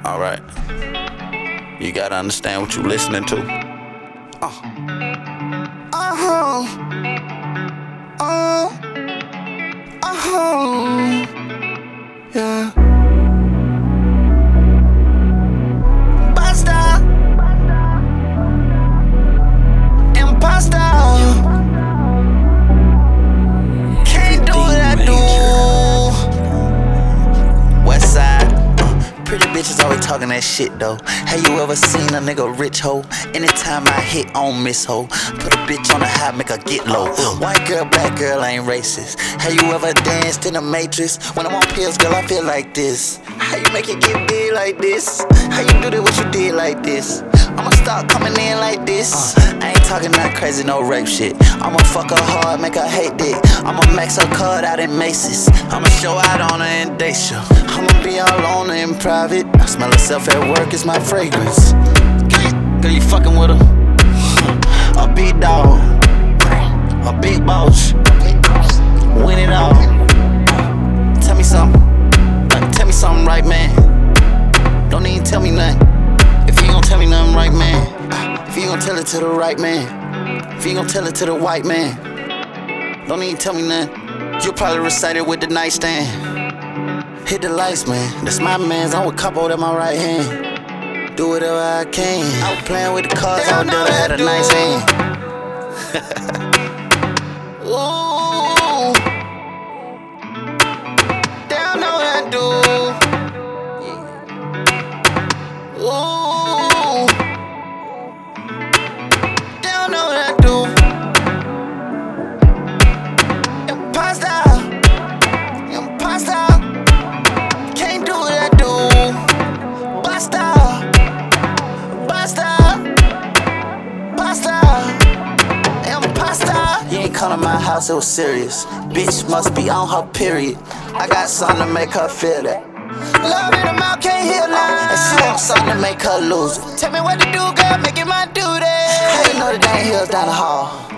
Alright. You gotta understand what you listening to. Yeah. Basta. Imposter. Can't do what I do. Westside. Pretty bitches always talking that shit though. Have you ever seen a nigga rich hoe? Anytime I hit on miss hoe, put a bitch on the high, make her get low. White girl, black girl, I ain't racist. Have you ever danced in the Matrix? When I'm on pills, girl, I feel like this. How you make it get big like this? How you do that what you did like this? I'ma start coming in like this. I ain't talking that crazy, no rape shit. I'ma fuck her hard, make her hate dick. I'ma max her card out in Macy's. I'ma show out on her in Dacia. I'ma be all on her in private. I smell herself at work, it's my fragrance. Girl, you fucking with her. A big dog, a big boss. Win it all. Tell me something. Tell me something right, man. Don't even tell me nothing. If you ain't gon' tell me nothing right, man. If you ain't gon' tell it to the right man. If you ain't gon' tell it to the white man. Don't even tell me nothing. You'll probably recite it with the nightstand. Hit the lights, man. That's my mans. I'm with Capo at my right hand. Do whatever I can. I was playing with the cards. I was there to have a nice hand. Ooh. They don't know what I do. Ooh. They don't know what I do. Imposter. Imposter. Can't do what I do. Basta. Basta. Basta. Imposter. You ain't come to my house, it was serious. Bitch must be on her period. I got something to make her feel that. Love in the mouth, can't heal that. And she wants something to make her lose it. Tell me what to do, girl, make it my duty. How you know the damn hills down the hall?